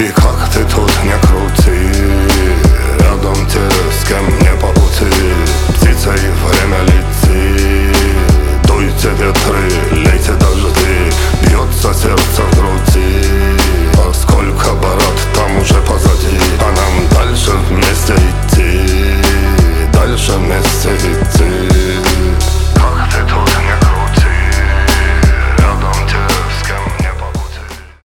И как ты тут не крути, рядом те, с кем не по